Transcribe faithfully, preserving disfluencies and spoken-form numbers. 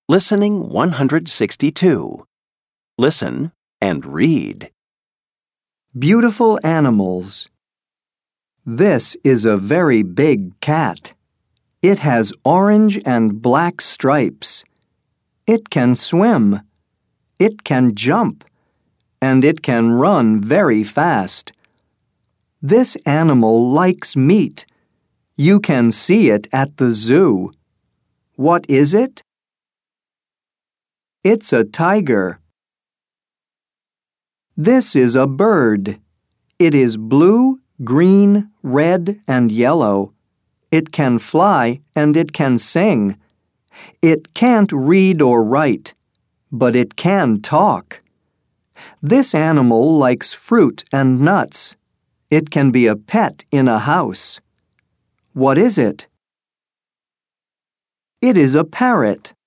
Listening one hundred sixty-two. Listen and read. Beautiful animals. This is a very big cat. It has orange and black stripes. It can swim. It can jump. And it can run very fast. This animal likes meat. You can see it at the zoo. What is it? It's a tiger. This is a bird. It is blue, green, red, and yellow. It can fly and it can sing. It can't read or write, but it can talk. This animal likes fruit and nuts. It can be a pet in a house. What is it? It is a parrot.